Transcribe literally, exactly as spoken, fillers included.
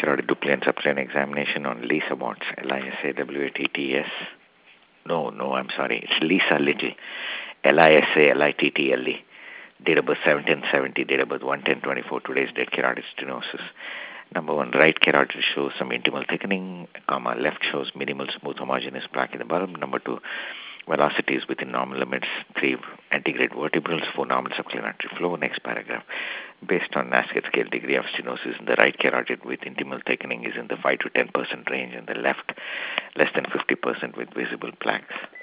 carotid duplicate subclinic examination on Lisa Watts, L I S A W A T T S. No, no, I'm sorry. It's Lisa Little, L I S A L I T T L E. Date of birth seventeen seventy, date of birth one ten twenty-four. Today's date carotid stenosis. Number one, right carotid shows some intimal thickening, comma, left shows minimal smooth homogeneous plaque in the bulb. Number two, velocity is within normal limits. Three, antegrade vertebrals. Four, normal subclinic flow. Next paragraph. Based on Nasket scale, degree of stenosis in the right carotid with intimal thickening is in the five to ten percent range, and the left less than fifty percent with visible plaques.